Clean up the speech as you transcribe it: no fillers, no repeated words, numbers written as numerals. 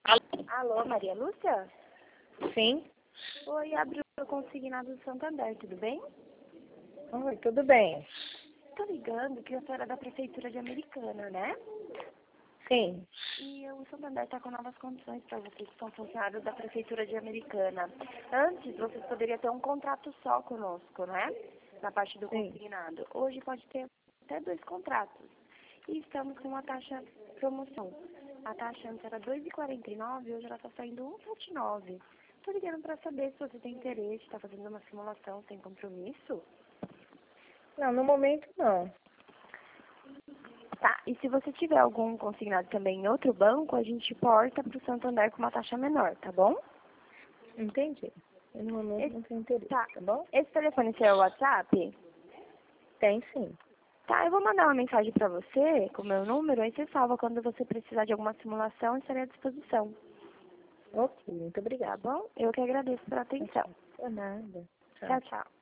Alô, Maria Lúcia? Sim. Oi, abre o consignado do Santander, tudo bem? Oi, tudo bem? Tô ligando que a senhora é da Prefeitura de Americana, né? Sim. E o Santander está com novas condições para vocês que são funcionários da Prefeitura de Americana. Antes, vocês poderiam ter um contrato só conosco, né? Na parte do Sim. consignado. Hoje pode ter até 2 contratos. E estamos com uma taxa promoção. A taxa antes era R$ 2,49, hoje ela está saindo R$ 1,79. Tô ligando para saber se você tem interesse, está fazendo uma simulação sem compromisso. Não, no momento não. Tá, e se você tiver algum consignado também em outro banco, a gente porta para o Santander com uma taxa menor, tá bom? Entendi. Eu, no momento não tenho interesse, tá bom? Esse telefone seu é o WhatsApp? Tem sim. Tá, eu vou mandar uma mensagem para você com o meu número, aí você salva quando você precisar de alguma simulação, estarei à disposição, Ok, muito tá obrigada. bom? Eu que agradeço pela atenção. Por nada. Tchau. Tchau, tchau.